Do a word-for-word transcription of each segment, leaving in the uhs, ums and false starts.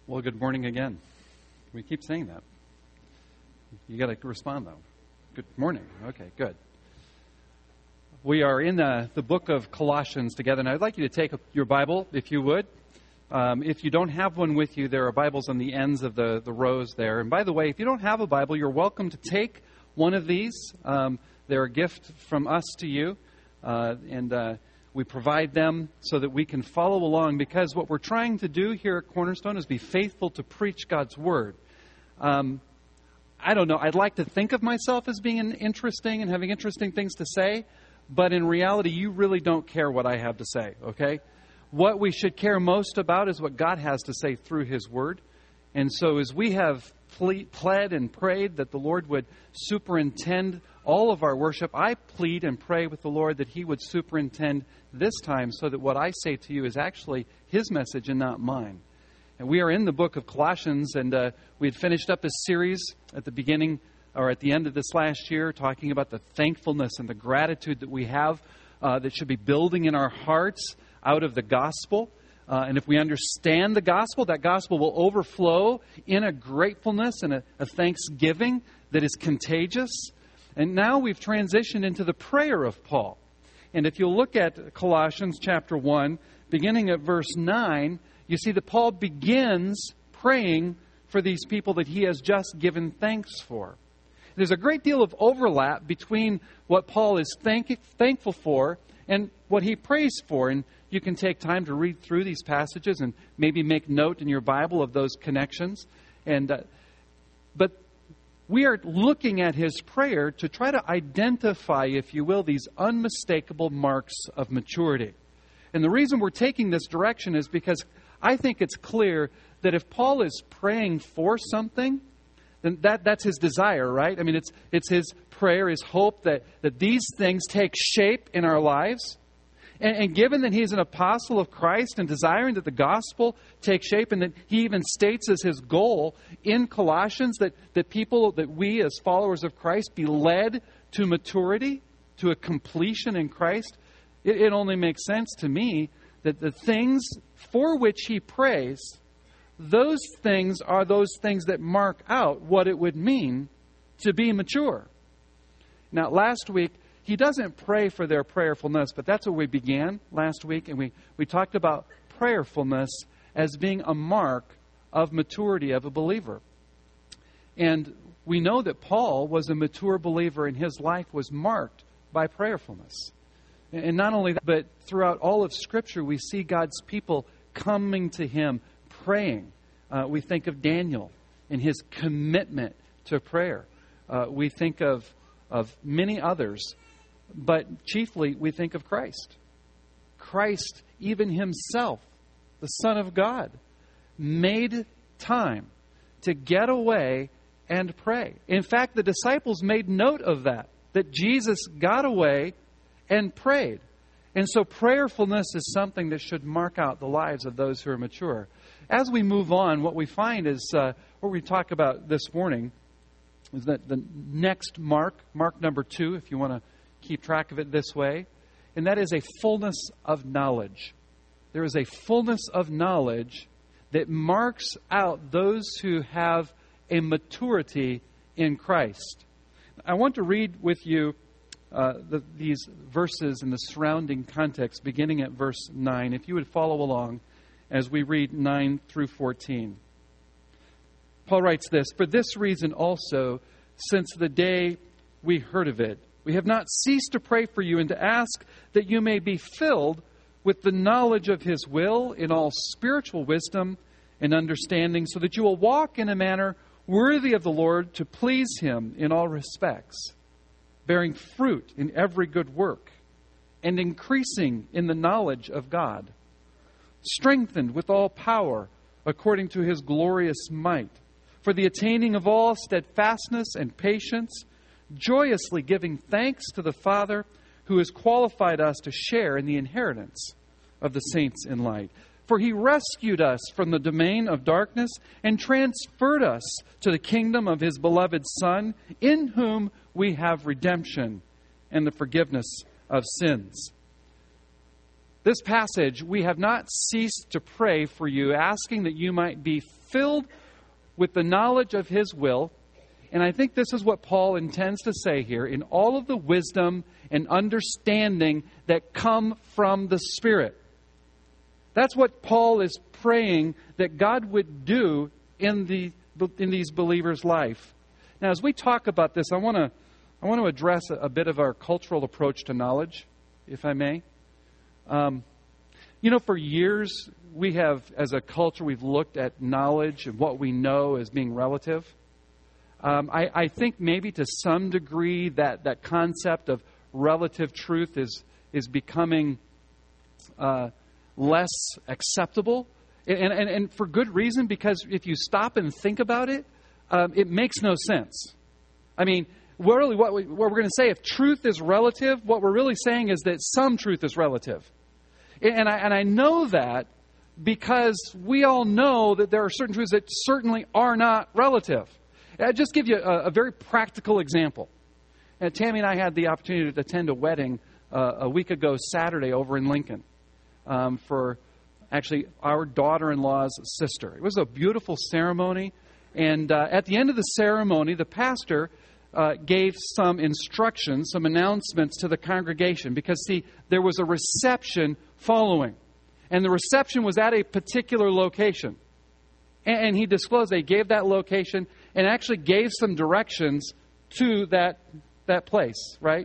Well, good morning again. We keep saying that. You got to respond, though. Good morning. Okay, good. We are in the, the book of Colossians together, and I'd like you to take your Bible, if you would. Um, if you don't have one with you, there are Bibles on the ends of the, the rows there. And by the way, if you don't have a Bible, you're welcome to take one of these. Um, they're a gift from us to you, uh, and uh, we provide them so that we can follow along, because what we're trying to do here at Cornerstone is be faithful to preach God's Word. Um, I don't know. I'd like to think of myself as being interesting and having interesting things to say, but in reality, you really don't care what I have to say, okay? What we should care most about is what God has to say through His Word. And so as we have ple- pled and prayed that the Lord would superintend all of our worship, I plead and pray with the Lord that He would superintend this time so that what I say to you is actually His message and not mine. And we are in the book of Colossians, and uh, we had finished up a series at the beginning or at the end of this last year talking about the thankfulness and the gratitude that we have uh, that should be building in our hearts out of the gospel. Uh, and if we understand the gospel, that gospel will overflow in a gratefulness and a, a thanksgiving that is contagious. And now we've transitioned into the prayer of Paul. And if you look at Colossians chapter one, beginning at verse nine, you see that Paul begins praying for these people that he has just given thanks for. There's a great deal of overlap between what Paul is thank- thankful for and what he prays for. And you can take time to read through these passages and maybe make note in your Bible of those connections. And uh, but we are looking at his prayer to try to identify, if you will, these unmistakable marks of maturity. And the reason we're taking this direction is because I think it's clear that if Paul is praying for something, then that, that's his desire, right? I mean, it's it's his prayer, his hope that, that these things take shape in our lives. And, and given that he's an apostle of Christ and desiring that the gospel take shape, and that he even states as his goal in Colossians that, that people, that we as followers of Christ be led to maturity, to a completion in Christ, it, it only makes sense to me that the things for which he prays, those things are those things that mark out what it would mean to be mature. Now, last week, he doesn't pray for their prayerfulness, but that's what we began last week. And we, we talked about prayerfulness as being a mark of maturity of a believer. And we know that Paul was a mature believer, and his life was marked by prayerfulness. And not only that, but throughout all of Scripture, we see God's people coming to Him, praying. Uh, we think of Daniel and his commitment to prayer. Uh, we think of, of many others. But chiefly, we think of Christ. Christ, even Himself, the Son of God, made time to get away and pray. In fact, the disciples made note of that, that Jesus got away and prayed. And so prayerfulness is something that should mark out the lives of those who are mature. As we move on, what we find is, uh, what we talk about this morning, is that the next mark, mark number two, if you want to keep track of it this way, and that is a fullness of knowledge. There is a fullness of knowledge that marks out those who have a maturity in Christ. I want to read with you uh, the, these verses in the surrounding context, beginning at verse nine. If you would follow along as we read nine through fourteen. Paul writes this, "For this reason also, since the day we heard of it, we have not ceased to pray for you and to ask that you may be filled with the knowledge of His will in all spiritual wisdom and understanding, so that you will walk in a manner worthy of the Lord, to please Him in all respects, bearing fruit in every good work and increasing in the knowledge of God, strengthened with all power according to His glorious might, for the attaining of all steadfastness and patience, joyously giving thanks to the Father who has qualified us to share in the inheritance of the saints in light. For He rescued us from the domain of darkness and transferred us to the kingdom of His beloved Son, in whom we have redemption and the forgiveness of sins." this passage, we have not ceased to pray for you, asking that you might be filled with the knowledge of His will. And I think this is what Paul intends to say here, in all of the wisdom and understanding that come from the Spirit. That's what Paul is praying that God would do in the in these believers' life. Now, as we talk about this, I want to I want to address a, a bit of our cultural approach to knowledge, if I may. Um, you know, for years we have, as a culture, we've looked at knowledge and what we know as being relative. Um, I, I think maybe to some degree that, that concept of relative truth is is becoming uh, less acceptable, and, and and for good reason, because if you stop and think about it, um, it makes no sense. I mean, really, what, we, what we're going to say, if truth is relative, what we're really saying is that some truth is relative, and I and I know that because we all know that there are certain truths that certainly are not relative. I'll just give you a, a very practical example. And Tammy and I had the opportunity to attend a wedding uh, a week ago Saturday over in Lincoln um, for actually our daughter-in-law's sister. It was a beautiful ceremony. And uh, at the end of the ceremony, the pastor uh, gave some instructions, some announcements to the congregation. Because, see, there was a reception following. And the reception was at a particular location. And, and he disclosed, they gave that location and actually gave some directions to that that place, right?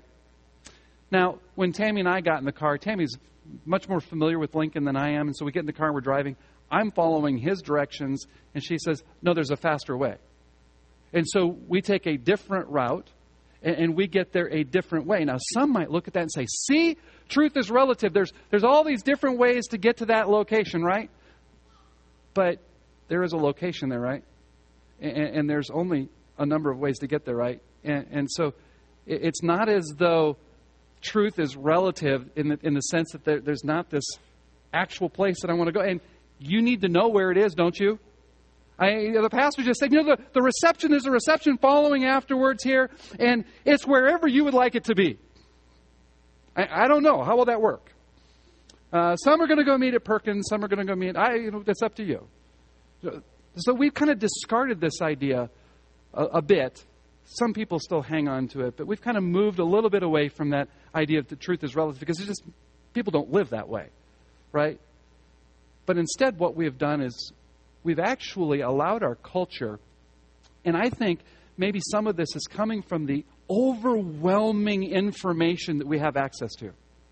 Now, when Tammy and I got in the car, Tammy's much more familiar with Lincoln than I am, and so we get in the car and we're driving. I'm following his directions, and she says, no, there's a faster way. And so we take a different route, and, and we get there a different way. Now, some might look at that and say, see, truth is relative. There's, there's all these different ways to get to that location, right? But there is a location there, right? And, and there's only a number of ways to get there, right? And, and so it's not as though truth is relative in the, in the sense that there, there's not this actual place that I want to go. And you need to know where it is, don't you? I, the pastor just said, you know, the, the reception is a reception following afterwards here, and it's wherever you would like it to be. I, I don't know. How will that work? Uh, some are going to go meet at Perkins. Some are going to go meet. I, you know, that's up to you. So, so we've kind of discarded this idea a, a bit. Some people still hang on to it, but we've kind of moved a little bit away from that idea of the truth is relative, because it's just people don't live that way, right? But instead, what we have done is we've actually allowed our culture, and I think maybe some of this is coming from the overwhelming information that we have access to.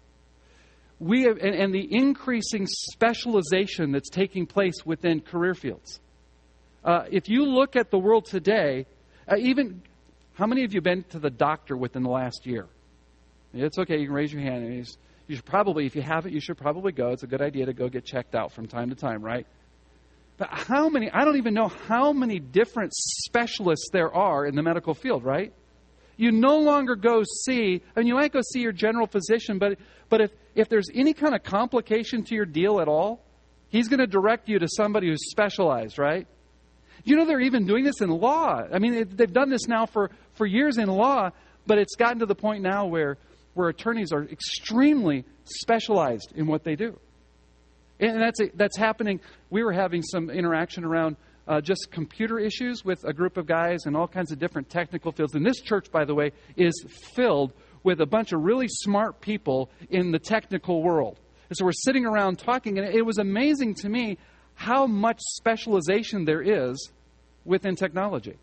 We have, and, and the increasing specialization that's taking place within career fields. Uh, if you look at the world today, uh, even... How many of you have been to the doctor within the last year? It's okay. You can raise your hand. You should probably, if you haven't, you should probably go. It's a good idea to go get checked out from time to time, right? But how many, I don't even know how many different specialists there are in the medical field, right? You no longer go see, I mean, you might go see your general physician, but but if, if there's any kind of complication to your deal at all, he's going to direct you to somebody who's specialized, right? You know, they're even doing this in law. I mean, it, they've done this now for, for years in law, but it's gotten to the point now where, where attorneys are extremely specialized in what they do. And that's that's happening. We were having some interaction around uh, just computer issues with a group of guys in all kinds of different technical fields. And this church, by the way, is filled with a bunch of really smart people in the technical world. And so we're sitting around talking, and it was amazing to me how much specialization there is within technology.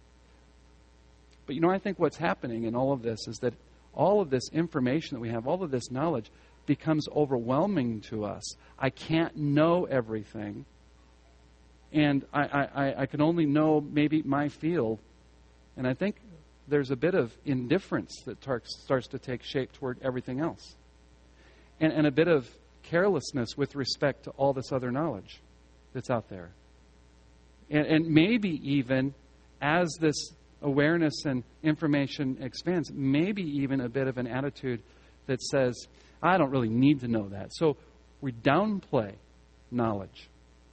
But, you know, I think what's happening in all of this is that all of this information that we have, all of this knowledge, becomes overwhelming to us. I can't know everything. And I, I, I can only know maybe my field. And I think there's a bit of indifference that tar- starts to take shape toward everything else. And, and a bit of carelessness with respect to all this other knowledge that's out there. And, and maybe even as this awareness and information expands, maybe even a bit of an attitude that says, I don't really need to know that. So we downplay knowledge.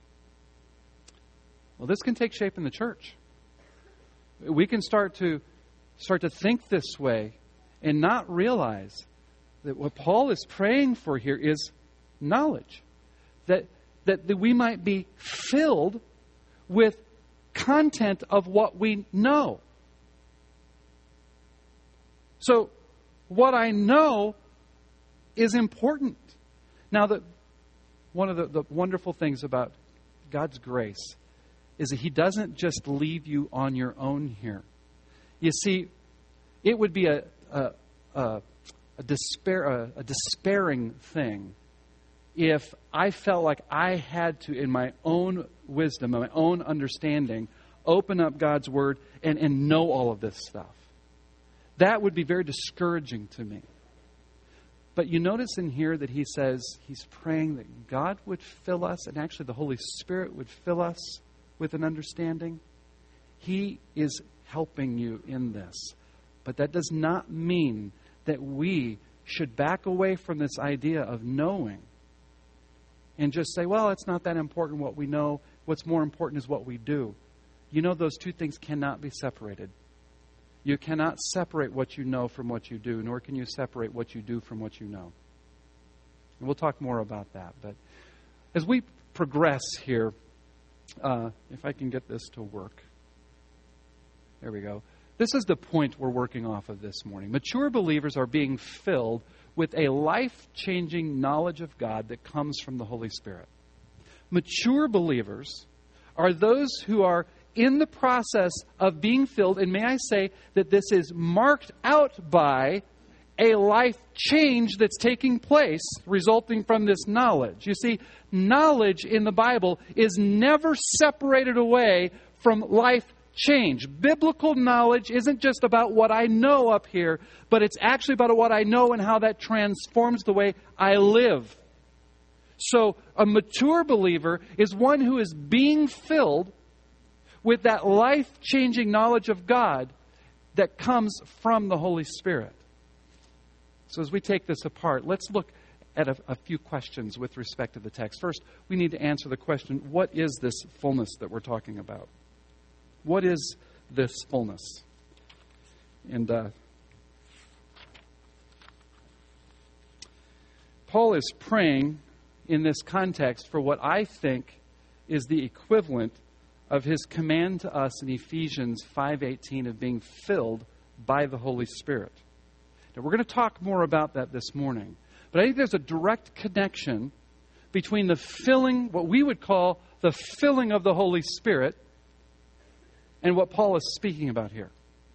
Well, this can take shape in the church. We can start to start to think this way and not realize that what Paul is praying for here is knowledge. That, that, that we might be filled with content of what we know. So, what I know is important. Now, the, one of the, the wonderful things about God's grace is that He doesn't just leave you on your own here. You see, it would be a a, a, a despair a, a despairing thing if I felt like I had to, in my own wisdom, my own understanding, open up God's Word and, and know all of this stuff. That would be very discouraging to me. But you notice in here that he says he's praying that God would fill us, and actually the Holy Spirit would fill us with an understanding. He is helping you in this. But that does not mean that we should back away from this idea of knowing and just say, well, it's not that important what we know. What's more important is what we do. You know, those two things cannot be separated. You cannot separate what you know from what you do, nor can you separate what you do from what you know. And we'll talk more about that. But as we progress here, uh, if I can get this to work. There we go. This is the point we're working off of this morning. Mature believers are being filled with a life-changing knowledge of God that comes from the Holy Spirit. Mature believers are those who are in the process of being filled, and may I say that this is marked out by a life change that's taking place resulting from this knowledge. You see, knowledge in the Bible is never separated away from life change. Biblical knowledge isn't just about what I know up here, but it's actually about what I know and how that transforms the way I live. So a mature believer is one who is being filled with that life-changing knowledge of God that comes from the Holy Spirit. So as we take this apart, let's look at a, a few questions with respect to the text. First, we need to answer the question, what is this fullness that we're talking about? What is this fullness? And uh, Paul is praying in this context for what I think is the equivalent of his command to us in Ephesians five eighteen of being filled by the Holy Spirit. Now, we're going to talk more about that this morning. But I think there's a direct connection between the filling, what we would call the filling of the Holy Spirit, and what Paul is speaking about here.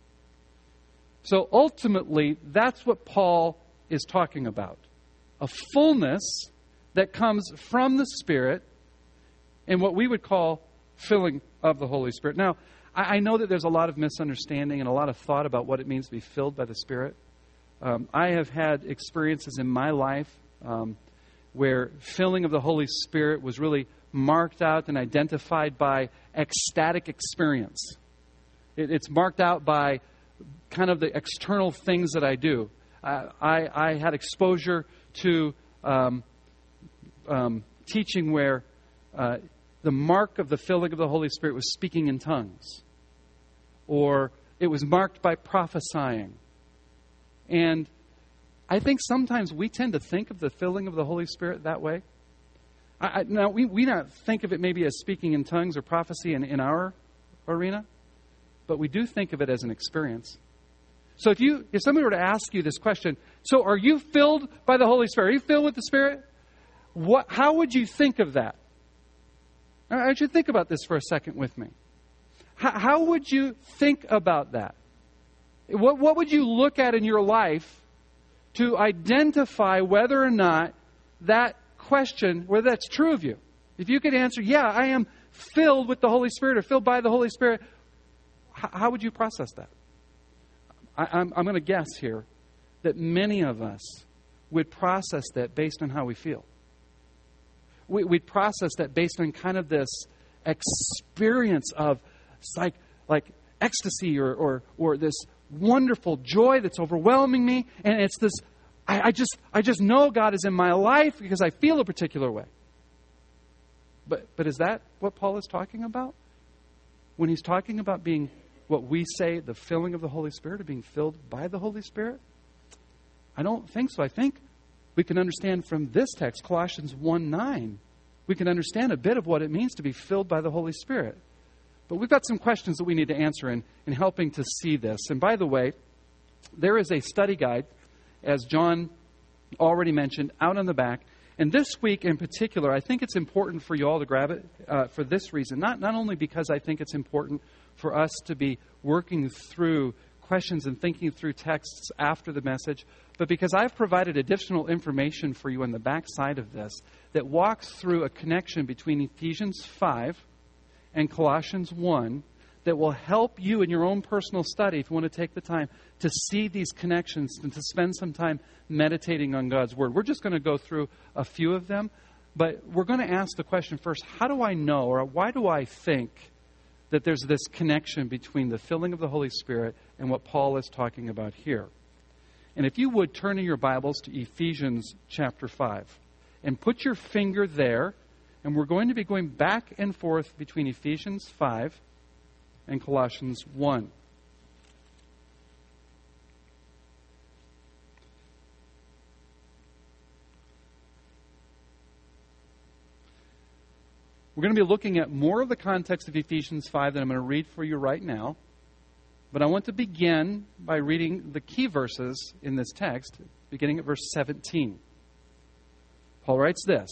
So ultimately, that's what Paul is talking about. A fullness that comes from the Spirit and what we would call filling of the Holy Spirit. Now, I, I know that there's a lot of misunderstanding and a lot of thought about what it means to be filled by the Spirit. Um, I have had experiences in my life um, where filling of the Holy Spirit was really marked out and identified by ecstatic experience. It, it's marked out by kind of the external things that I do. Uh, I, I had exposure to um, um, teaching where uh, the mark of the filling of the Holy Spirit was speaking in tongues. Or it was marked by prophesying. And I think sometimes we tend to think of the filling of the Holy Spirit that way. I, I, now, we, we not think of it maybe as speaking in tongues or prophecy in, in our arena, but we do think of it as an experience. So if you, if somebody were to ask you this question, so are you filled by the Holy Spirit? Are you filled with the Spirit? What? How would you think of that? I want you to think about this for a second with me. How, how would you think about that? What, what would you look at in your life to identify whether or not that question, whether that's true of you? If you could answer, yeah, I am filled with the Holy Spirit or filled by the Holy Spirit, how, how would you process that? I, I'm, I'm going to guess here that many of us would process that based on how we feel. We, we'd process that based on kind of this experience of like, like ecstasy or, or, or this wonderful joy that's overwhelming me. And it's this, I, I just I just know God is in my life because I feel a particular way. But but is that what Paul is talking about? When he's talking about being what we say, the filling of the Holy Spirit, or being filled by the Holy Spirit? I don't think so. I think We can understand from this text, Colossians one nine, we can understand a bit of what it means to be filled by the Holy Spirit. But we've got some questions that we need to answer in, in helping to see this. And by the way, there is a study guide, as John already mentioned, out on the back. And this week in particular, I think it's important for you all to grab it uh, for this reason. Not, not only because I think it's important for us to be working through questions and thinking through texts after the message, but because I've provided additional information for you on the back side of this that walks through a connection between Ephesians five and Colossians one that will help you in your own personal study, if you want to take the time to see these connections and to spend some time meditating on God's Word. We're just going to go through a few of them, but we're going to ask the question first, how do I know, or why do I think that there's this connection between the filling of the Holy Spirit and what Paul is talking about here? And if you would, turn in your Bibles to Ephesians chapter five and put your finger there, and we're going to be going back and forth between Ephesians five and Colossians one. We're going to be looking at more of the context of Ephesians five that I'm going to read for you right now. But I want to begin by reading the key verses in this text, beginning at verse seventeen. Paul writes this: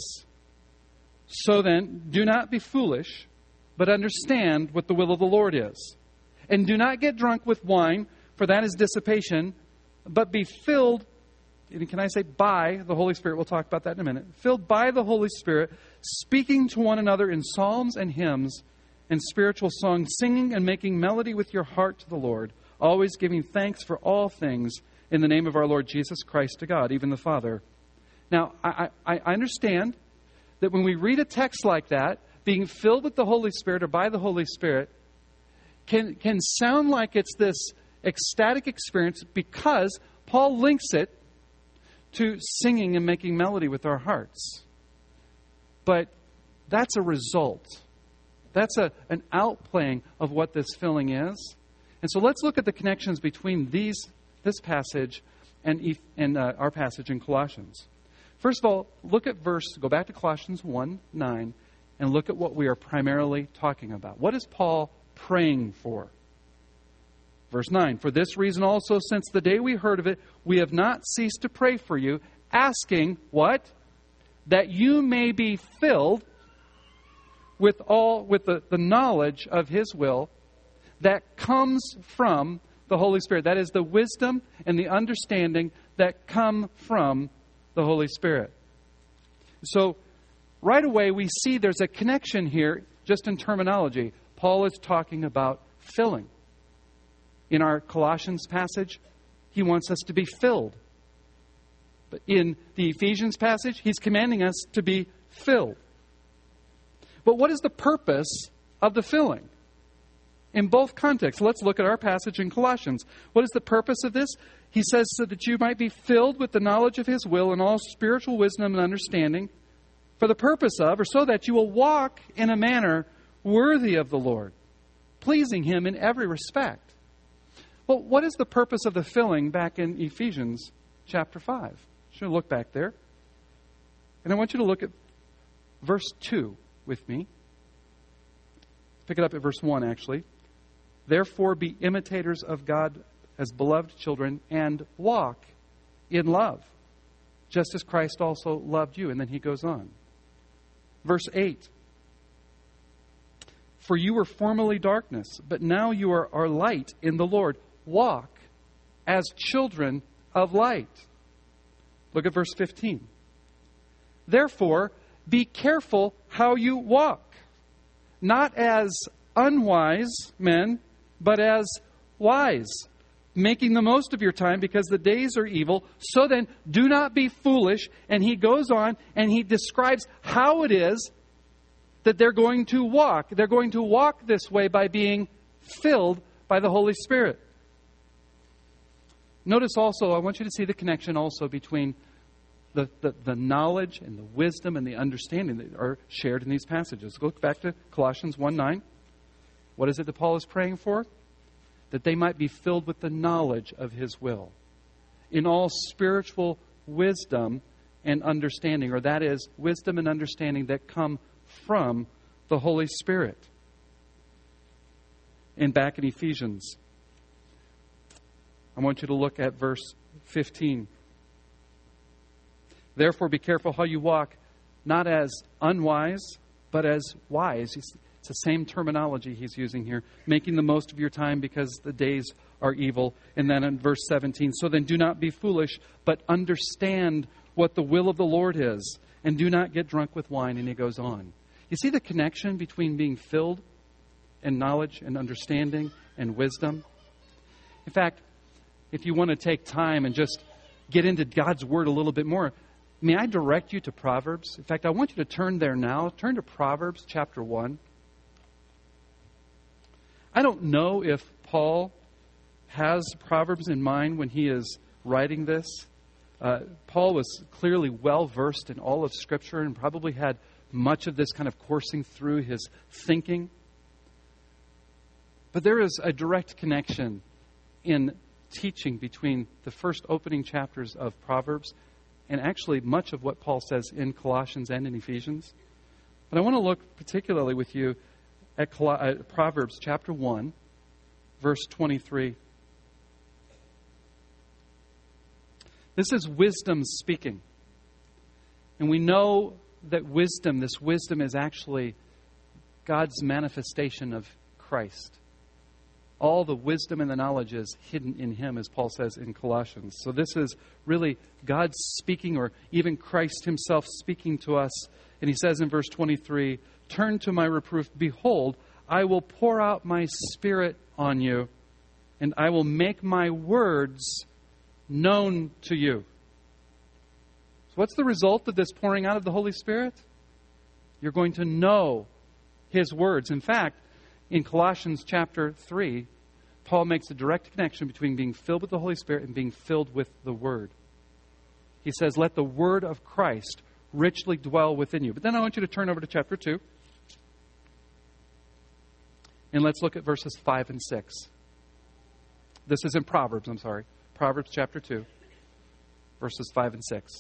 "So then, do not be foolish, but understand what the will of the Lord is. And do not get drunk with wine, for that is dissipation, but be filled," and can I say by the Holy Spirit? We'll talk about that in a minute. "Filled by the Holy Spirit, speaking to one another in psalms and hymns and spiritual songs, singing and making melody with your heart to the Lord, always giving thanks for all things in the name of our Lord Jesus Christ to God, even the Father." Now, I, I, I understand that when we read a text like that, being filled with the Holy Spirit or by the Holy Spirit can, can sound like it's this ecstatic experience because Paul links it to singing and making melody with our hearts. But that's a result. That's a, an outplaying of what this filling is. And so let's look at the connections between these this passage and, and uh, our passage in Colossians. First of all, look at verse, go back to Colossians one nine, and look at what we are primarily talking about. What is Paul praying for? Verse nine, "For this reason also, since the day we heard of it, we have not ceased to pray for you, asking," what? "That you may be filled with all with the, the knowledge of His will that comes from the Holy Spirit." That is the wisdom and the understanding that come from the Holy Spirit. So right away we see there's a connection here just in terminology. Paul is talking about filling. In our Colossians passage, he wants us to be filled. But in the Ephesians passage, he's commanding us to be filled. But what is the purpose of the filling? In both contexts, let's look at our passage in Colossians. What is the purpose of this? He says, "So that you might be filled with the knowledge of His will and all spiritual wisdom and understanding, for the purpose of," or so that you will walk in a manner worthy of the Lord, pleasing Him in every respect. Well, what is the purpose of the filling back in Ephesians chapter five? Should look back there. And I want you to look at verse two with me. Pick it up at verse one, actually. "Therefore be imitators of God as beloved children and walk in love, just as Christ also loved you." And then he goes on. Verse eight. "For you were formerly darkness, but now you are our light in the Lord. Walk as children of light." Look at verse fifteen. "Therefore, be careful how you walk, not as unwise men, but as wise, making the most of your time because the days are evil. So then, do not be foolish." And he goes on and he describes how it is that they're going to walk. They're going to walk this way by being filled by the Holy Spirit. Notice also, I want you to see the connection also between the, the, the knowledge and the wisdom and the understanding that are shared in these passages. Look back to Colossians one nine. What is it that Paul is praying for? That they might be filled with the knowledge of His will, in all spiritual wisdom and understanding, or that is, wisdom and understanding that come from the Holy Spirit. And back in Ephesians, I want you to look at verse fifteen. Therefore, be careful how you walk, not as unwise, but as wise. It's the same terminology he's using here. Making the most of your time because the days are evil. And then in verse seventeen, so then do not be foolish, but understand what the will of the Lord is. And do not get drunk with wine. And he goes on. You see the connection between being filled and knowledge and understanding and wisdom? In fact, if you want to take time and just get into God's Word a little bit more, may I direct you to Proverbs? In fact, I want you to turn there now. Turn to Proverbs chapter one. I don't know if Paul has Proverbs in mind when he is writing this. Uh, Paul was clearly well-versed in all of Scripture and probably had much of this kind of coursing through his thinking. But there is a direct connection in teaching between the first opening chapters of Proverbs and actually much of what Paul says in Colossians and in Ephesians. But I want to look particularly with you at Proverbs chapter one, verse twenty-three. This is wisdom speaking. And we know that wisdom, this wisdom is actually God's manifestation of Christ. All the wisdom and the knowledge is hidden in Him, as Paul says in Colossians. So this is really God speaking, or even Christ Himself speaking to us. And He says in verse twenty-three, turn to my reproof. Behold, I will pour out my Spirit on you, and I will make my words known to you. So what's the result of this pouring out of the Holy Spirit? You're going to know His words. In fact, in Colossians chapter three, Paul makes a direct connection between being filled with the Holy Spirit and being filled with the Word. He says, let the Word of Christ richly dwell within you. But then I want you to turn over to chapter two. And let's look at verses five and six. This is in Proverbs, I'm sorry. Proverbs chapter two, verses five and six.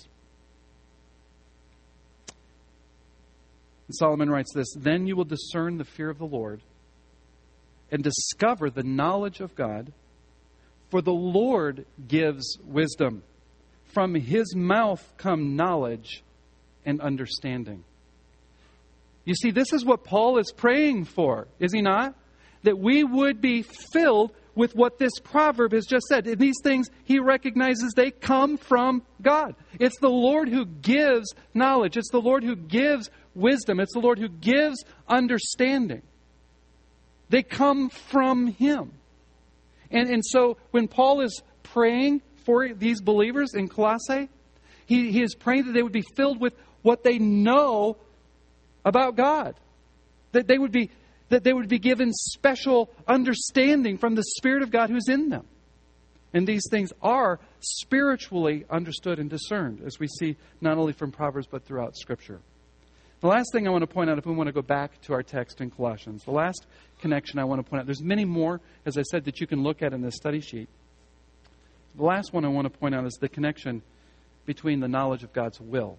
And Solomon writes this, then you will discern the fear of the Lord and discover the knowledge of God, for the Lord gives wisdom. From His mouth come knowledge and understanding. You see, this is what Paul is praying for, is he not? That we would be filled with what this proverb has just said. And these things, he recognizes they come from God. It's the Lord who gives knowledge. It's the Lord who gives wisdom. It's the Lord who gives understanding. They come from Him. And, and so when Paul is praying for these believers in Colossae, he, he is praying that they would be filled with what they know about God. That they would be that they would be given special understanding from the Spirit of God who's in them. And these things are spiritually understood and discerned, as we see not only from Proverbs but throughout Scripture. The last thing I want to point out, if we want to go back to our text in Colossians, the last connection I want to point out, there's many more, as I said, that you can look at in this study sheet. The last one I want to point out is the connection between the knowledge of God's will.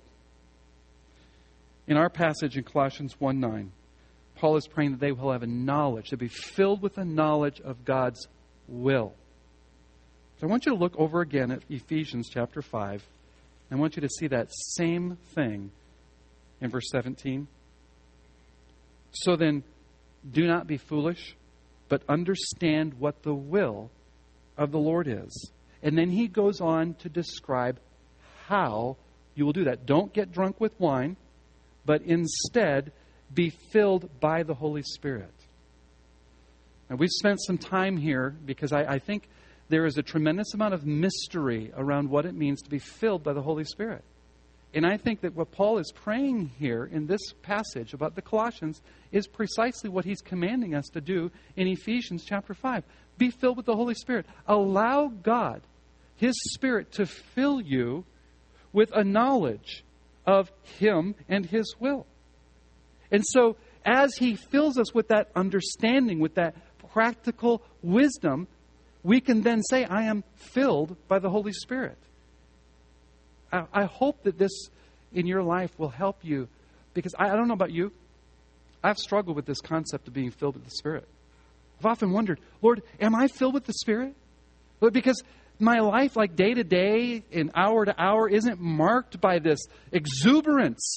In our passage in Colossians one nine, Paul is praying that they will have a knowledge, they'll be filled with a knowledge of God's will. So I want you to look over again at Ephesians chapter five. I want you to see that same thing in verse seventeen. So then, do not be foolish, but understand what the will of the Lord is. And then he goes on to describe how you will do that. Don't get drunk with wine, but instead be filled by the Holy Spirit. Now, we've spent some time here because I, I think there is a tremendous amount of mystery around what it means to be filled by the Holy Spirit. And I think that what Paul is praying here in this passage about the Colossians is precisely what he's commanding us to do in Ephesians chapter five. Be filled with the Holy Spirit. Allow God, His Spirit, to fill you with a knowledge of Him and His will. And so, as He fills us with that understanding, with that practical wisdom, we can then say, I am filled by the Holy Spirit. I, I hope that this in your life will help you, because I, I don't know about you. I've struggled with this concept of being filled with the Spirit. I've often wondered, Lord, am I filled with the Spirit? But because my life, like day to day and hour to hour, isn't marked by this exuberance.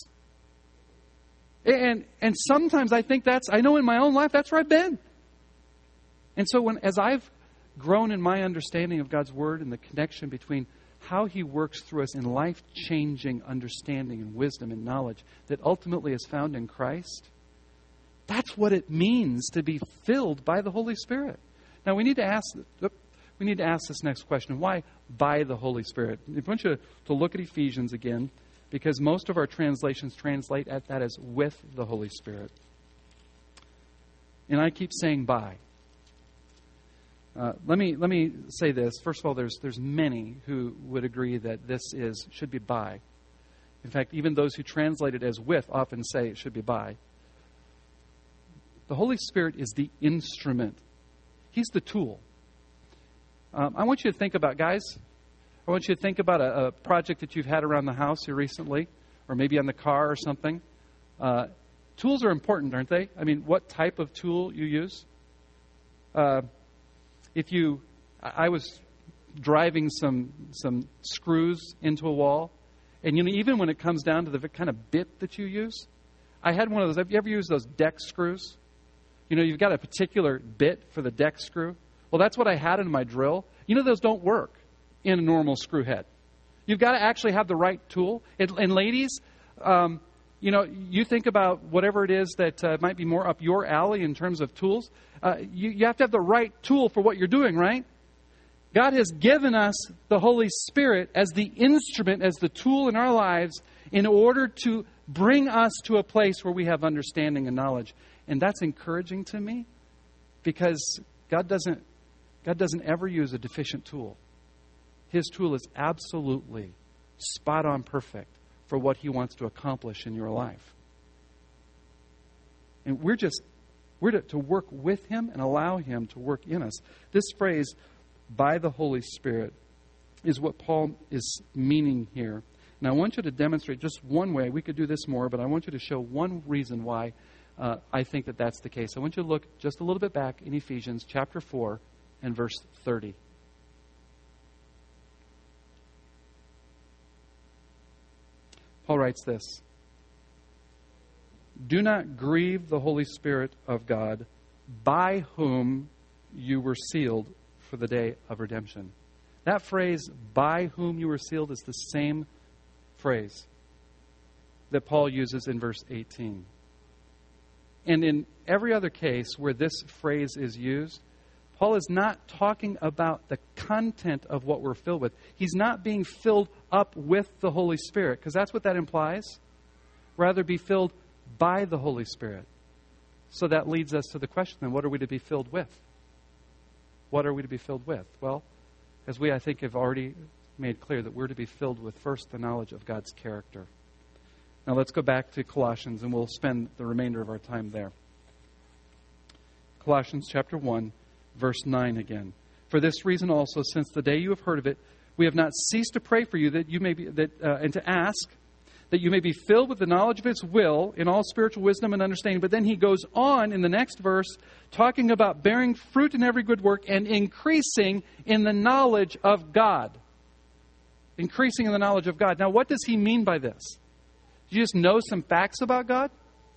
And and sometimes I think that's, I know in my own life, that's where I've been. And so when as I've grown in my understanding of God's Word and the connection between how He works through us in life-changing understanding and wisdom and knowledge that ultimately is found in Christ, that's what it means to be filled by the Holy Spirit. Now we need to ask, we need to ask this next question: why by the Holy Spirit? I want you to look at Ephesians again, because most of our translations translate at that as with the Holy Spirit. And I keep saying by. Uh, let me let me say this. First of all, there's there's many who would agree that this is should be by. In fact, even those who translate it as with often say it should be by. The Holy Spirit is the instrument. He's the tool. Um, I want you to think about, guys, I want you to think about a, a project that you've had around the house here recently, or maybe on the car or something. Uh, tools are important, aren't they? I mean, what type of tool you use? Uh, if you, I was driving some some screws into a wall, and you know, even when it comes down to the kind of bit that you use, I had one of those. Have you ever used those deck screws? You know, you've got a particular bit for the deck screw. Well, that's what I had in my drill. You know, those don't work in a normal screw head. You've got to actually have the right tool. And, and ladies, um, you know, you think about whatever it is that uh, might be more up your alley in terms of tools. Uh, you, you have to have the right tool for what you're doing, right? God has given us the Holy Spirit as the instrument, as the tool in our lives in order to bring us to a place where we have understanding and knowledge. And that's encouraging to me, because God doesn't God doesn't ever use a deficient tool. His tool is absolutely spot on perfect for what He wants to accomplish in your life. And we're just we're to, to work with Him and allow Him to work in us. This phrase, by the Holy Spirit, is what Paul is meaning here. And I want you to demonstrate just one way. We could do this more, but I want you to show one reason why Uh, I think that that's the case. I want you to look just a little bit back in Ephesians chapter four and verse thirty. Paul writes this: "Do not grieve the Holy Spirit of God, by whom you were sealed for the day of redemption." That phrase, "by whom you were sealed," is the same phrase that Paul uses in verse eighteen. And in every other case where this phrase is used, Paul is not talking about the content of what we're filled with. He's not being filled up with the Holy Spirit, because that's what that implies. Rather, be filled by the Holy Spirit. So that leads us to the question, then, what are we to be filled with? What are we to be filled with? Well, as we, I think, have already made clear, that we're to be filled with, first, the knowledge of God's character. Now let's go back to Colossians, and we'll spend the remainder of our time there. Colossians chapter one, verse nine again. "For this reason also, since the day you have heard of it, we have not ceased to pray for you that you may be that uh, and to ask that you may be filled with the knowledge of His will in all spiritual wisdom and understanding." But then he goes on in the next verse, talking about bearing fruit in every good work and increasing in the knowledge of God. Increasing in the knowledge of God. Now, what does he mean by this? Do you just know some facts about God?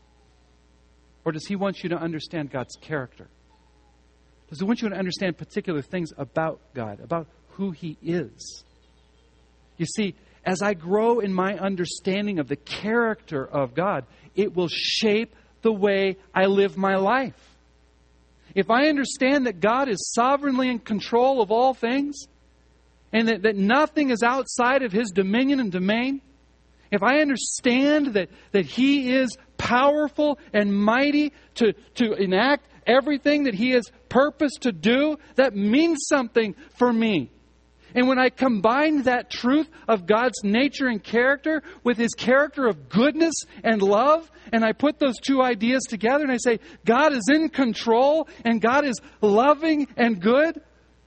Or does he want you to understand God's character? Does he want you to understand particular things about God, about who He is? You see, as I grow in my understanding of the character of God, it will shape the way I live my life. If I understand that God is sovereignly in control of all things, and that, that nothing is outside of His dominion and domain, if I understand that, that He is powerful and mighty to, to enact everything that He has purposed to do, that means something for me. And when I combine that truth of God's nature and character with His character of goodness and love, and I put those two ideas together and I say, God is in control and God is loving and good,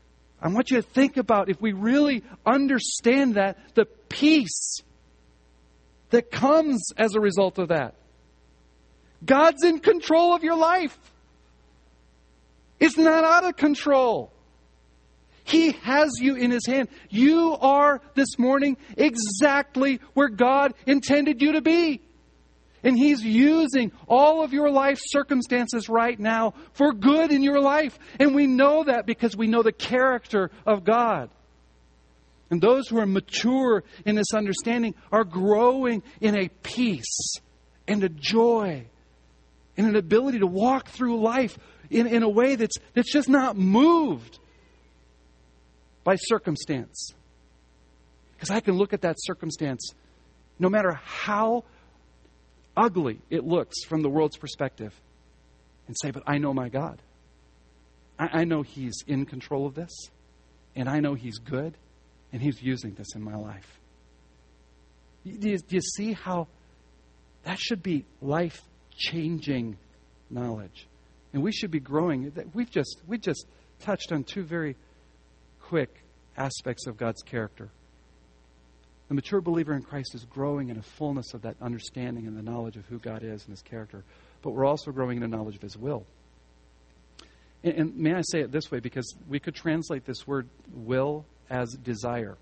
I want you to think about, if we really understand that, the peace that comes as a result of that. God's in control of your life. It's not out of control. He has you in His hand. You are, this morning, exactly where God intended you to be. And He's using all of your life circumstances right now for good in your life. And we know that because we know the character of God. And those who are mature in this understanding are growing in a peace and a joy and an ability to walk through life in, in a way that's, that's just not moved by circumstance. Because I can look at that circumstance, no matter how ugly it looks from the world's perspective, and say, but I know my God. I, I know He's in control of this, and I know He's good, and He's using this in my life. Do you, do you see how that should be life-changing knowledge? And we should be growing. We've just, we just touched on two very quick aspects of God's character. The mature believer in Christ is growing in a fullness of that understanding and the knowledge of who God is and His character. But we're also growing in a knowledge of His will. And, and may I say it this way, because we could translate this word will as desire.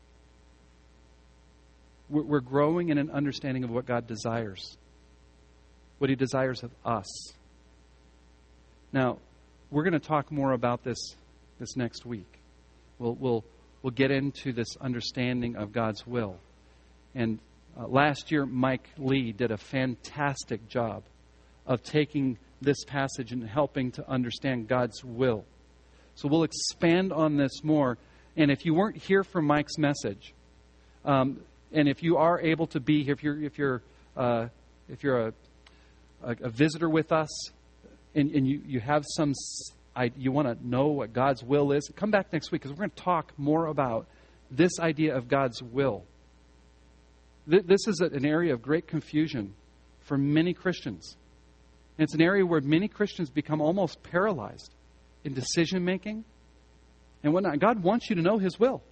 We're, we're growing in an understanding of what God desires. What He desires of us. Now, we're going to talk more about this this next week. We'll, we'll, we'll get into this understanding of God's will. And uh, last year, Mike Lee did a fantastic job of taking this passage and helping to understand God's will. So we'll expand on this more. And if you weren't here for Mike's message, um, and if you are able to be here, if you're if you're uh, if you're a, a, a visitor with us, and, and you, you have some I, you want to know what God's will is, come back next week, because we're going to talk more about this idea of God's will. Th- this is a, an area of great confusion for many Christians. And it's an area where many Christians become almost paralyzed in decision making and whatnot. God wants you to know His will.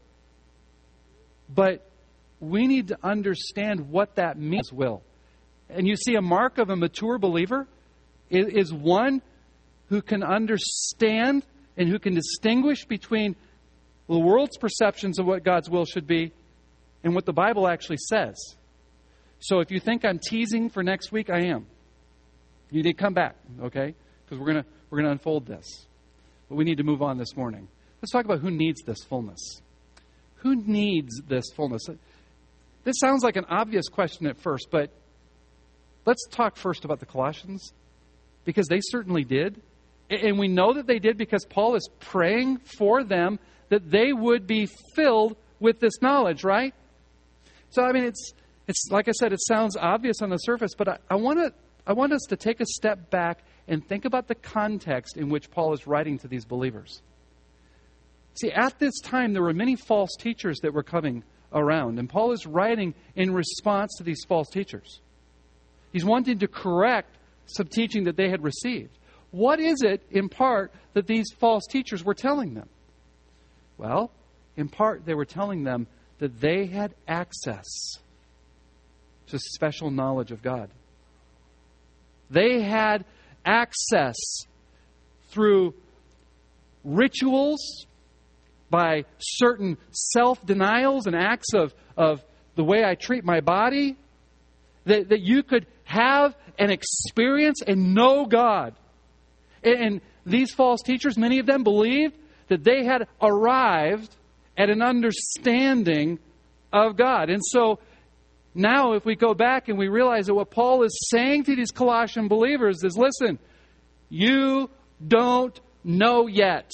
But we need to understand what that means, will. And you see, a mark of a mature believer is, is one who can understand and who can distinguish between the world's perceptions of what God's will should be and what the Bible actually says. So if you think I'm teasing for next week, I am. You need to come back, okay? Because we're gonna we're gonna unfold this. But we need to move on this morning. Let's talk about who needs this fullness. Who needs this fullness? This sounds like an obvious question at first, but let's talk first about the Colossians, because they certainly did. And we know that they did because Paul is praying for them that they would be filled with this knowledge, right? So, I mean, it's it's like I said, it sounds obvious on the surface, but I, I want to I want us to take a step back and think about the context in which Paul is writing to these believers. See, at this time, there were many false teachers that were coming around, and Paul is writing in response to these false teachers. He's wanting to correct some teaching that they had received. What is it, in part, that these false teachers were telling them? Well, in part, they were telling them that they had access to special knowledge of God. They had access through rituals, by certain self-denials and acts of, of the way I treat my body, that, that you could have an experience and know God. And, and these false teachers, many of them believed that they had arrived at an understanding of God. And so now if we go back and we realize that what Paul is saying to these Colossian believers is, listen, you don't know yet.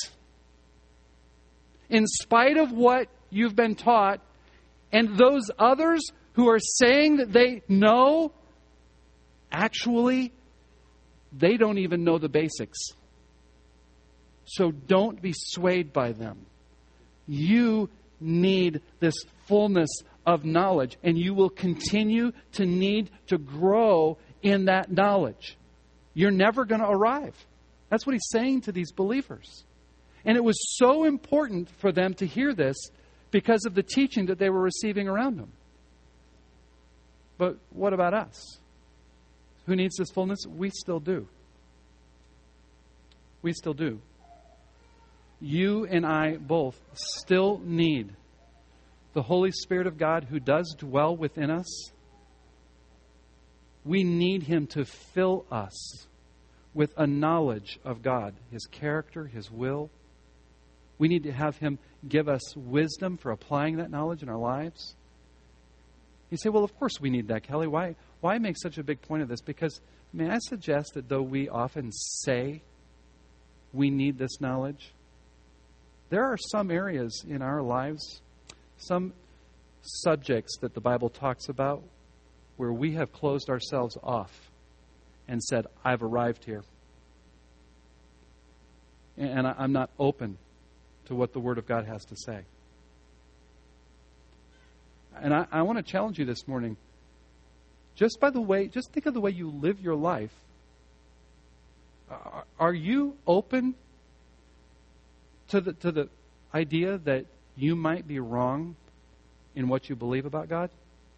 In spite of what you've been taught, and those others who are saying that they know, actually, they don't even know the basics. So don't be swayed by them. You need this fullness of knowledge, and you will continue to need to grow in that knowledge. You're never going to arrive. That's what he's saying to these believers. And it was so important for them to hear this because of the teaching that they were receiving around them. But what about us? Who needs this fullness? We still do. We still do. You and I both still need the Holy Spirit of God who does dwell within us. We need Him to fill us with a knowledge of God, His character, His will. We need to have Him give us wisdom for applying that knowledge in our lives. You say, well, of course we need that, Kelly. Why, why make such a big point of this? Because may I suggest that though we often say we need this knowledge, there are some areas in our lives, some subjects that the Bible talks about where we have closed ourselves off and said, I've arrived here. And I'm not open to what the Word of God has to say. And I, I want to challenge you this morning. Just by the way, just think of the way you live your life. Are you open to the to the idea that you might be wrong in what you believe about God?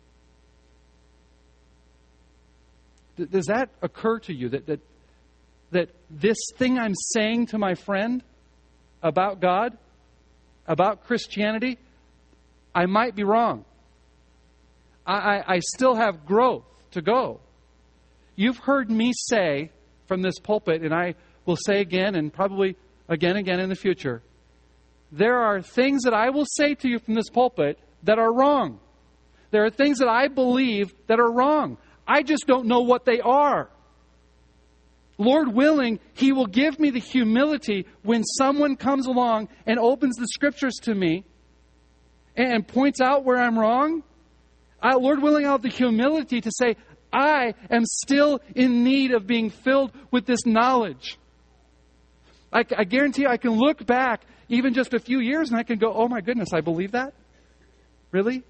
Does that occur to you that that that this thing I'm saying to my friend about God, about Christianity, I might be wrong. I, I, I still have growth to go. You've heard me say from this pulpit, and I will say again and probably again and again in the future, there are things that I will say to you from this pulpit that are wrong. There are things that I believe that are wrong. I just don't know what they are. Lord willing, He will give me the humility when someone comes along and opens the Scriptures to me and points out where I'm wrong. I, Lord willing, I'll have the humility to say, I am still in need of being filled with this knowledge. I, I guarantee you, I can look back even just a few years and I can go, oh my goodness, I believe that? Really?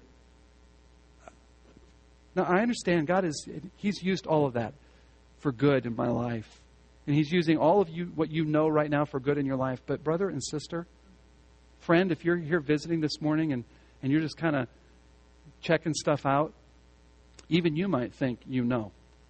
Now, I understand God is, He's used all of that for good in my life. And He's using all of you, what you know right now, for good in your life. But brother and sister, friend, if you're here visiting this morning and, and you're just kind of checking stuff out, even you might think you know.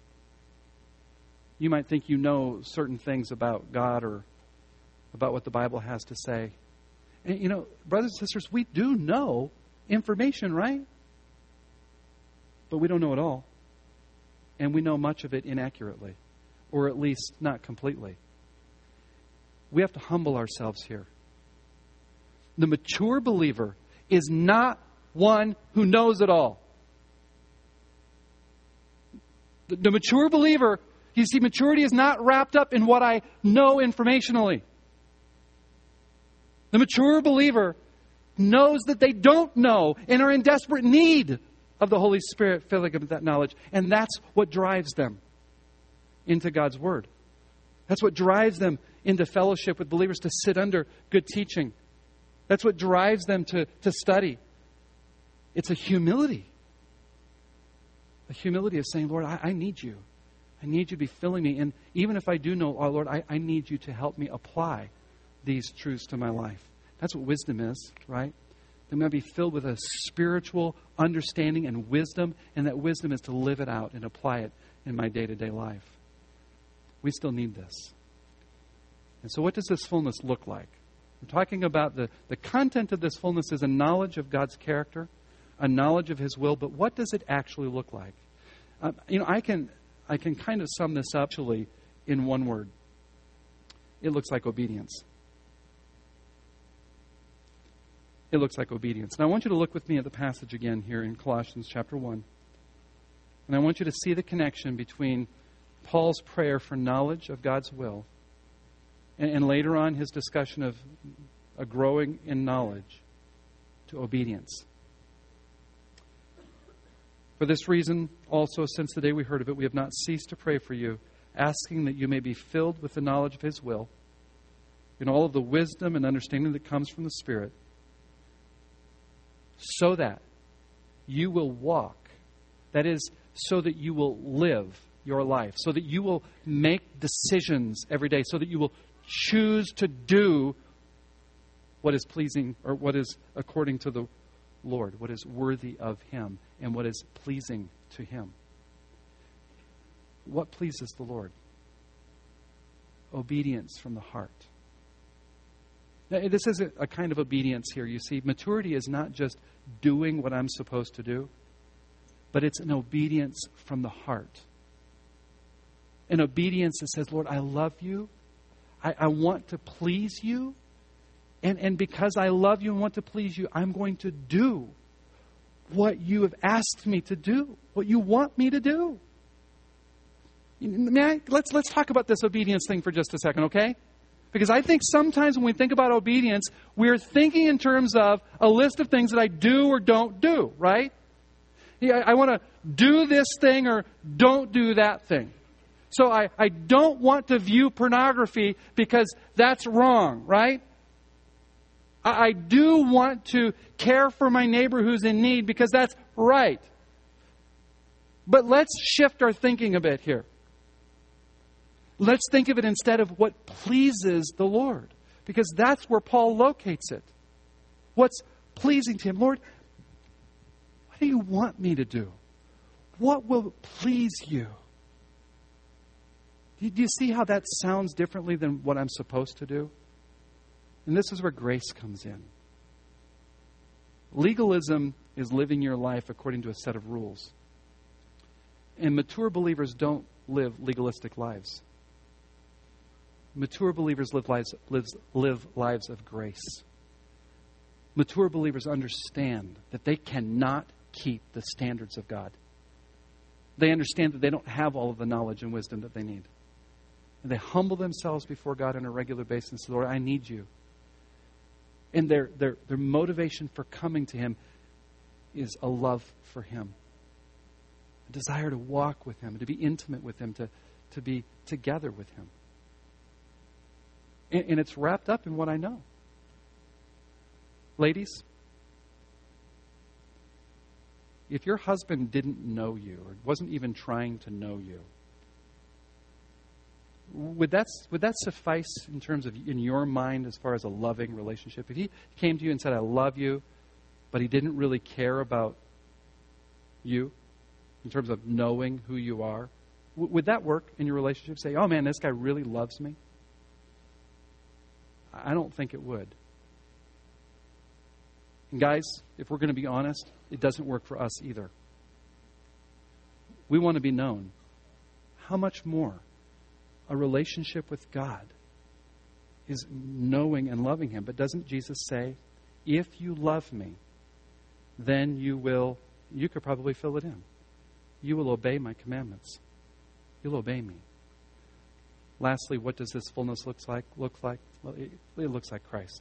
You might think you know certain things about God or about what the Bible has to say. And, you know, brothers and sisters, we do know information, right? But we don't know it all. And we know much of it inaccurately, or at least not completely. We have to humble ourselves here. The mature believer is not one who knows it all. The, the mature believer, you see, maturity is not wrapped up in what I know informationally. The mature believer knows that they don't know and are in desperate need of the Holy Spirit filling them with that knowledge. And that's what drives them into God's Word. That's what drives them into fellowship with believers, to sit under good teaching. That's what drives them to, to study. It's a humility. A humility of saying, Lord, I, I need you. I need you to be filling me. And even if I do know, oh Lord, I, I need you to help me apply these truths to my life. That's what wisdom is, right? I'm going to be filled with a spiritual understanding and wisdom, and that wisdom is to live it out and apply it in my day-to-day life. We still need this. And so what does this fullness look like? We're talking about the, the content of this fullness is a knowledge of God's character, a knowledge of His will, but what does it actually look like? Uh, you know, I can I can kind of sum this up actually in one word. It looks like obedience. It looks like obedience. And I want you to look with me at the passage again here in Colossians chapter one. And I want you to see the connection between Paul's prayer for knowledge of God's will and, and later on his discussion of a growing in knowledge to obedience. For this reason, also, since the day we heard of it, we have not ceased to pray for you, asking that you may be filled with the knowledge of His will, in all of the wisdom and understanding that comes from the Spirit, so that you will walk, that is, so that you will live your life, so that you will make decisions every day, so that you will choose to do what is pleasing, or what is according to the Lord, what is worthy of Him, and what is pleasing to Him. What pleases the Lord? Obedience from the heart. Now, this isn't a kind of obedience here. You see, maturity is not just doing what I'm supposed to do, but it's an obedience from the heart. An obedience that says, Lord, I love you. I, I want to please you. And, and because I love you and want to please you, I'm going to do what you have asked me to do, what you want me to do. May I, let's, let's talk about this obedience thing for just a second, okay? Because I think sometimes when we think about obedience, we're thinking in terms of a list of things that I do or don't do, right? Yeah, I, I want to do this thing or don't do that thing. So I, I don't want to view pornography because that's wrong, right? I, I do want to care for my neighbor who's in need because that's right. But let's shift our thinking a bit here. Let's think of it instead of what pleases the Lord, because that's where Paul locates it. What's pleasing to Him? Lord, what do you want me to do? What will please you? Do you see how that sounds differently than what I'm supposed to do? And this is where grace comes in. Legalism is living your life according to a set of rules. And mature believers don't live legalistic lives. Mature believers live lives, lives, live lives of grace. Mature believers understand that they cannot keep the standards of God. They understand that they don't have all of the knowledge and wisdom that they need. And they humble themselves before God on a regular basis and say, Lord, I need you. And their, their, their motivation for coming to Him is a love for Him. A desire to walk with Him, to be intimate with Him, to, to be together with Him. And, and it's wrapped up in what I know. Ladies, if your husband didn't know you or wasn't even trying to know you, would that, would that suffice in terms of in your mind as far as a loving relationship? If he came to you and said, I love you, but he didn't really care about you in terms of knowing who you are, w- would that work in your relationship? Say, oh man, this guy really loves me? I don't think it would. And guys, if we're going to be honest, it doesn't work for us either. We want to be known. How much more a relationship with God is knowing and loving Him? But doesn't Jesus say, if you love me, then you will, you could probably fill it in. You will obey my commandments. You'll obey me. Lastly, what does this fullness look like? Look like? Well, it, it looks like Christ.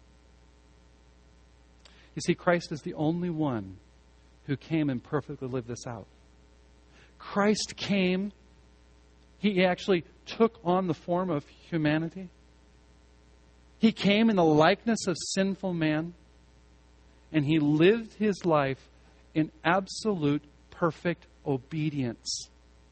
You see, Christ is the only one who came and perfectly lived this out. Christ came. He actually took on the form of humanity. He came in the likeness of sinful man. And He lived His life in absolute, perfect obedience.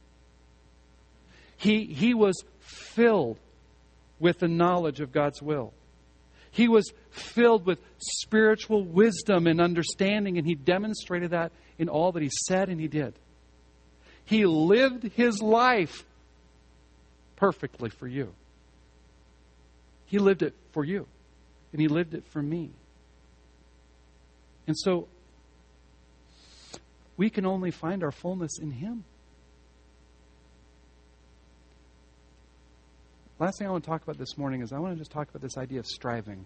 He, he was filled with the knowledge of God's will. He was filled with spiritual wisdom and understanding, and He demonstrated that in all that He said and He did. He lived His life perfectly for you. He lived it for you, and He lived it for me. And so, we can only find our fullness in Him. Last thing I want to talk about this morning is I want to just talk about this idea of striving.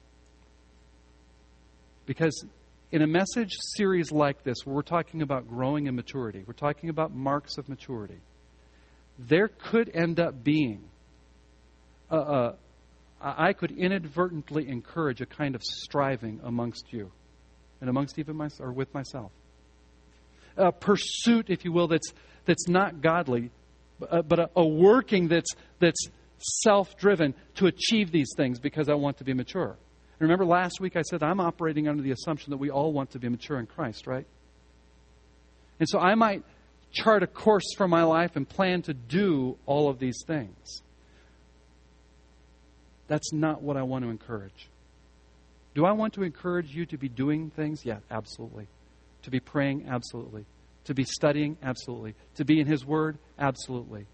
Because in a message series like this, where we're talking about growing in maturity, we're talking about marks of maturity, there could end up being, a, a, I could inadvertently encourage a kind of striving amongst you and amongst even myself, or with myself. A pursuit, if you will, that's that's not godly, but a, a working that's that's self-driven to achieve these things because I want to be mature. Remember last week I said I'm operating under the assumption that we all want to be mature in Christ, right? And so I might chart a course for my life and plan to do all of these things. That's not what I want to encourage. Do I want to encourage you to be doing things? Yeah, absolutely. To be praying? Absolutely. To be studying? Absolutely. To be in His Word? Absolutely.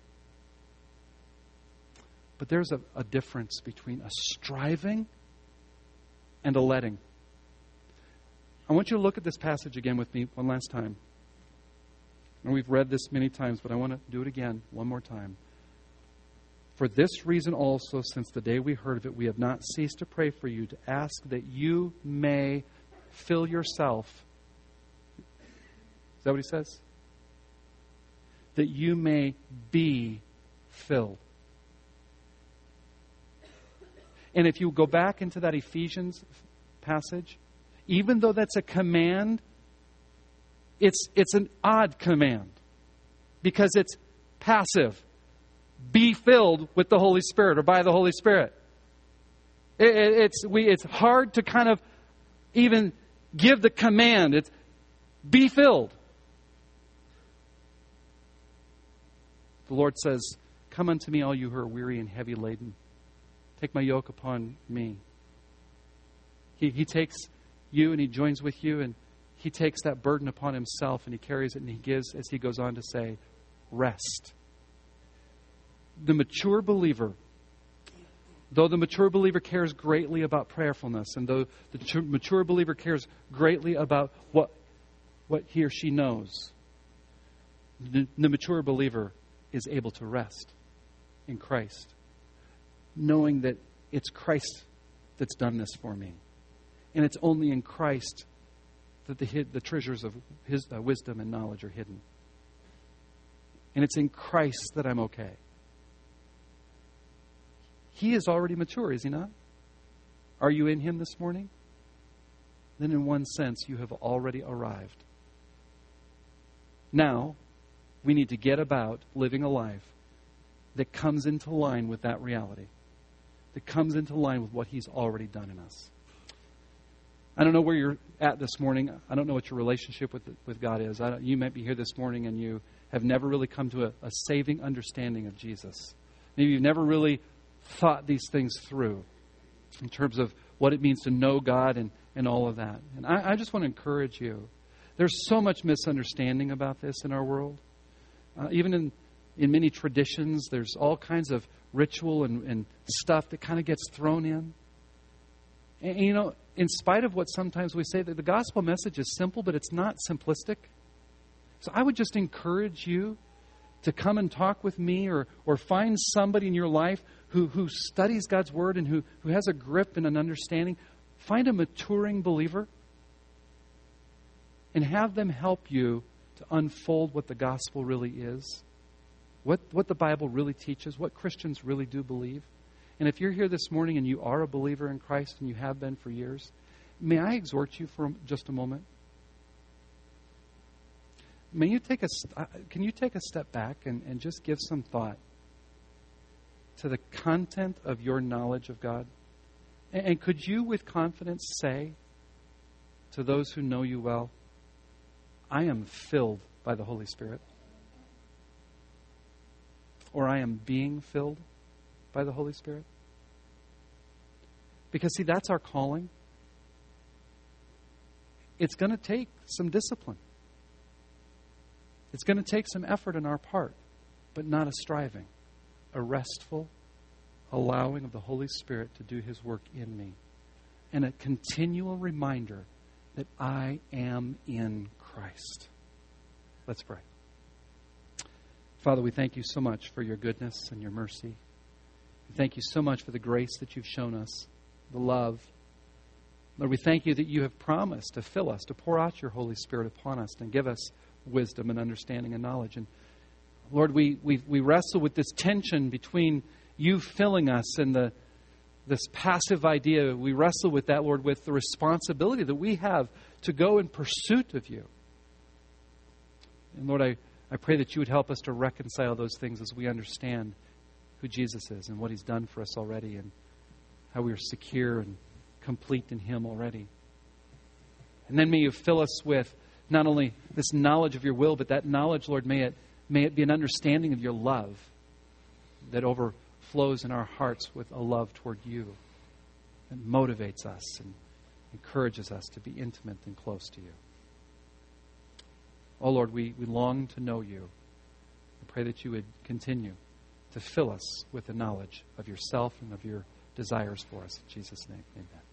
But there's a, a difference between a striving and a letting. I want you to look at this passage again with me one last time. And we've read this many times, but I want to do it again one more time. For this reason also, since the day we heard of it, we have not ceased to pray for you, to ask that you may fill yourself. Is that what he says? That you may be filled. And if you go back into that Ephesians passage, even though that's a command, it's it's an odd command because it's passive. Be filled with the Holy Spirit or by the Holy Spirit. It, it, it's we it's hard to kind of even give the command. It's be filled. The Lord says, "Come unto me, all you who are weary and heavy laden. Take my yoke upon me." He, he takes you and He joins with you, and He takes that burden upon Himself and He carries it and He gives, as He goes on to say, rest. The mature believer, though the mature believer cares greatly about prayerfulness, and though the mature believer cares greatly about what, what he or she knows, the, the mature believer is able to rest in Christ, knowing that it's Christ that's done this for me. And it's only in Christ that the, the treasures of His uh, wisdom and knowledge are hidden. And it's in Christ that I'm okay. He is already mature, is He not? Are you in Him this morning? Then in one sense, you have already arrived. Now, we need to get about living a life that comes into line with that reality. That comes into line with what He's already done in us. I don't know where you're at this morning. I don't know what your relationship with with God is. I don't, you might be here this morning and you have never really come to a, a saving understanding of Jesus. Maybe you've never really thought these things through in terms of what it means to know God and, and all of that. And I, I just want to encourage you. There's so much misunderstanding about this in our world. Uh, even in, in many traditions, there's all kinds of ritual and, and stuff that kind of gets thrown in. And, you know, in spite of what sometimes we say, that the gospel message is simple, but it's not simplistic. So I would just encourage you to come and talk with me or or find somebody in your life who, who studies God's Word and who, who has a grip and an understanding. Find a maturing believer and have them help you to unfold what the gospel really is, what, what the Bible really teaches, what Christians really do believe. And if you're here this morning and you are a believer in Christ and you have been for years, may I exhort you for just a moment? May you take a, can you take a step back and, and just give some thought to the content of your knowledge of God? And, and could you with confidence say to those who know you well, I am filled by the Holy Spirit? Or I am being filled by the Holy Spirit? Because, see, that's our calling. It's going to take some discipline. It's going to take some effort on our part, but not a striving, a restful allowing of the Holy Spirit to do His work in me, and a continual reminder that I am in Christ. Let's pray. Father, we thank You so much for Your goodness and Your mercy. We thank You so much for the grace that You've shown us, the love. Lord, we thank You that You have promised to fill us, to pour out Your Holy Spirit upon us and give us wisdom and understanding and knowledge. And Lord, we we, we wrestle with this tension between You filling us and the this passive idea. We wrestle with that, Lord, with the responsibility that we have to go in pursuit of You. And Lord, I, I pray that You would help us to reconcile those things as we understand who Jesus is and what He's done for us already and how we are secure and complete in Him already. And then may You fill us with not only this knowledge of Your will, but that knowledge, Lord, may it may it be an understanding of Your love that overflows in our hearts with a love toward You that motivates us and encourages us to be intimate and close to you. Oh Lord, we, we long to know you. I pray that you would continue to fill us with the knowledge of yourself and of your desires for us. In Jesus' name, amen.